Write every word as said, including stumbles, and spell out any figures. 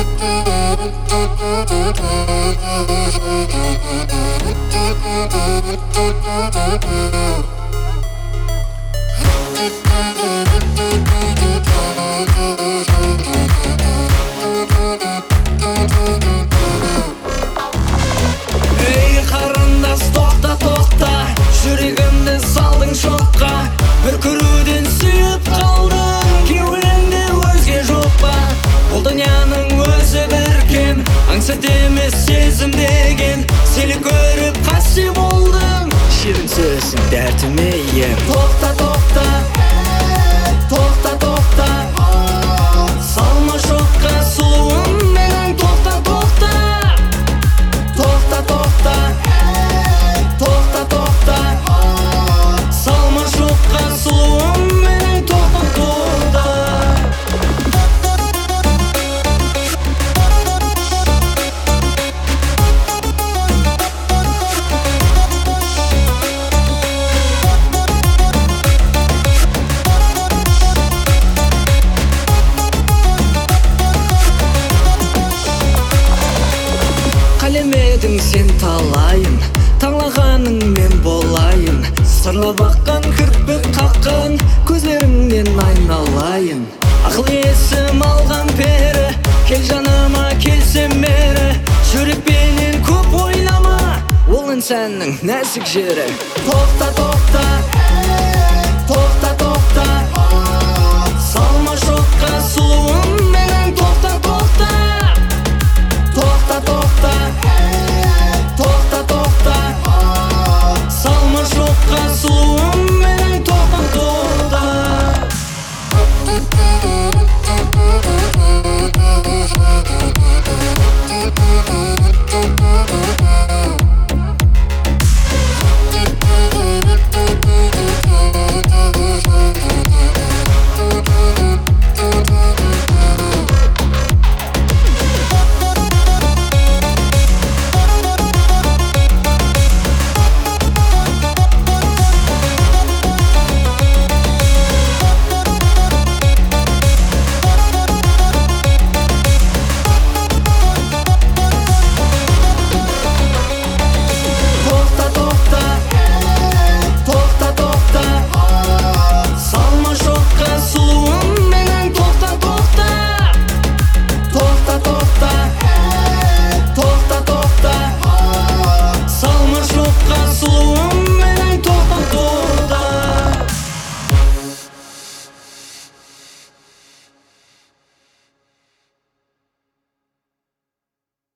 Ey қарындас, тоқта, тоқта, жүрегімді салдың шоққа. Бір көруден сүйіп қалдың, кеуіңде өзге жоқ па? Бұл дүнияның өзі біркем, аңсат емес сезім деген. Сені көріп қасси болдым, ширин сөзің дәртіме ем. Тоқта, тоқта, тоқта, тоқта, салма шоққа сұлуым менің. Тоқта, тоқта, тоқта, тоқта, тоқта, тоқта, салма шоққа сұлуым менің. Тоқта, тоқта. Қалемедің сен талайын, таңлағаның мен болайын. Сырлы баққан, кірпік қаққан, көзлеріңнен айналайын. Ақыл есім алған пері, кел жаныма келсем мері. Жүрекпенен көп ойлама, ол інсанның нәзік жері. Тоқта, тоқта.